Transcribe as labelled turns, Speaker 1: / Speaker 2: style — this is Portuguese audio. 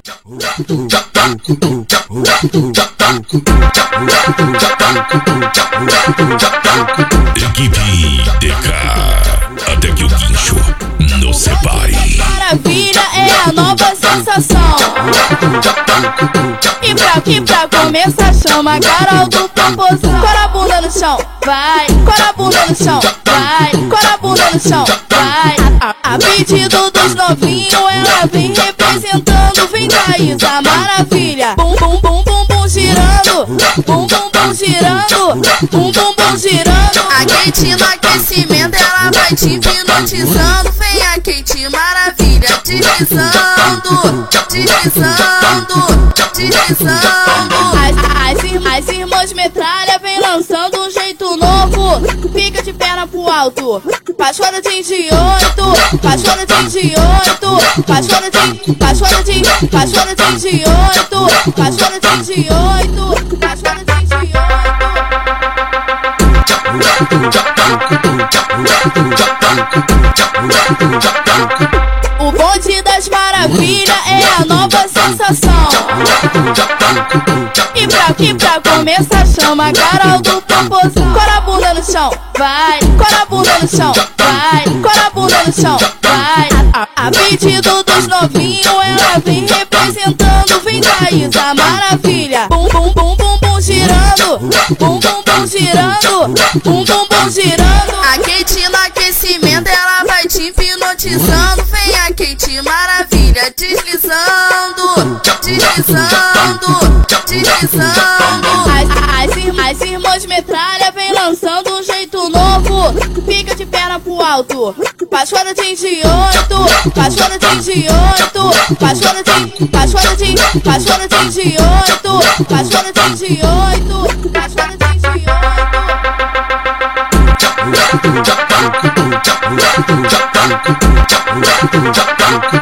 Speaker 1: Equipe DK, até que o guincho não separe.
Speaker 2: Maravilha é a nova sensação. E pra começar, chama a Carol do Popozão. Cora a bunda no chão, vai. Cora a bunda no chão, vai. Cora a bunda no chão, vai. A pedido dos novinhos, ela vem representando. Vem Thaís, a maravilha. Bum, bum, bum, bum, bum, girando. Bum, bum, bum, girando. Bum, bum, bum, girando.
Speaker 3: A Kate no aquecimento, ela vai te hipnotizando. Vem a Kate maravilha, deslizando, deslizando, deslizando.
Speaker 2: As irmãs metralha vem lançando um jeito novo. Fica de perna pro alto, paixonadinho de 8, paixonadinho de 8, paixonadinho de 8, paixonadinho de 8, paixonadinho de 8. O bonde das maravilhas é a nova sensação. E pra começar, chama a Carol do Popozão. Cora a bunda no chão, vai. Cora a bunda no chão, vai. Cora a bunda no chão, vai. A pedido dos novinhos, ela vem representando. Vem Thaís, a maravilha. Bum, bum, bum, bum, bum, girando. Bum, bum, bum, girando. Bum, bum, bum, girando.
Speaker 3: A Kate no aquecimento, ela vai te hipnotizando. Vem a Kate maravilha, deslizando, deslizando, deslizando.
Speaker 2: As irmãs metralha vem lançando um jeito novo. Fica de perna pro alto, paixonadinho de 8, paixonadinho de 8, paixonadinho de 8, paixonadinho de 8, paixonadinho de 8.